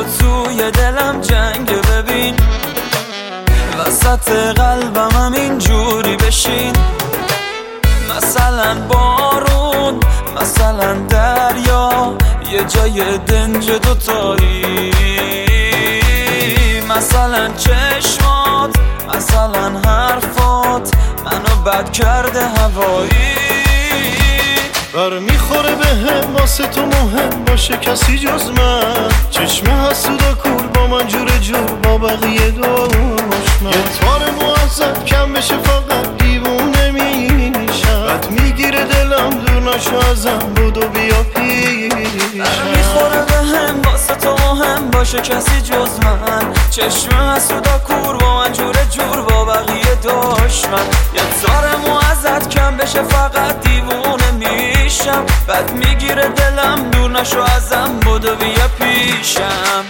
توی دلم جنگ ببین، وسط قلبم هم اینجوری بشین. مثلا بارون، مثلا دریا، یه جای دنج دوتایی. مثلا چشمات، مثلا حرفات، منو بد کرده هوایی. بر میخوره به هم واسه تو مهم باشه کسی جز من. چشم حسودا کور با من جور جور با بقیه دشمن. یه تار معزد کم بشه فقط دیوونه میشم. بد میگیره دلم دور نشو ازم بودو بیا پیشم. بر میخوره به هم واسه تو مهم باشه کسی جز من. چشم حسودا کور با من جور جور با بقیه دشمن. یه تار معزد کم بشه فقط دیوونه میشم. بد میگیره دلم دور نشو ازم بودو بیا پیشم.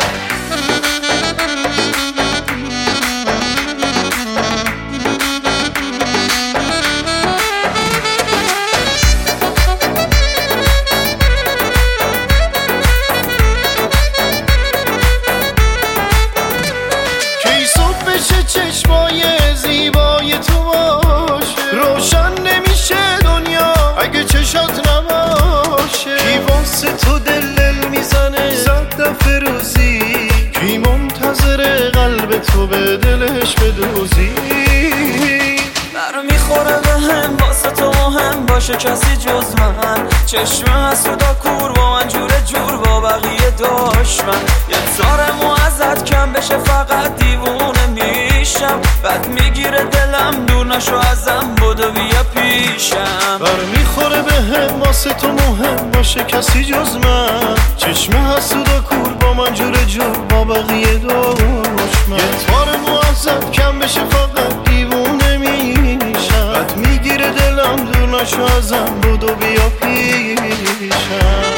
کی صبح بشه چشمای زیبای تو باشه، روشن نمیشه دنیا اگه چشات نباشه. کی واسه تو دل میزنه 100 دفعه روزی، کی منتظر قلب تو به دلش بدوزی. بر میخوره به هم واسه تو مهم باشه کسی جز من. چشم حسودا کور با من جور جور با بقیه دشمن. یه تار معزد کم بشه فقط دیوونه میشم. بد میگیره دلم دور نشو ازم بودو بیا پیشم. بر میخوره به هم واسه تو مهم باشه کسی جز من. چشم حسودا کور با من جور جور با بقیه دشمن. یه تار معزد کم بشه فقط دیوونه میشم. بد میگیره دلم دور نشو ازم بودو بیا پیشم.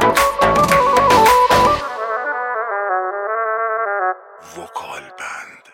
وکال بند.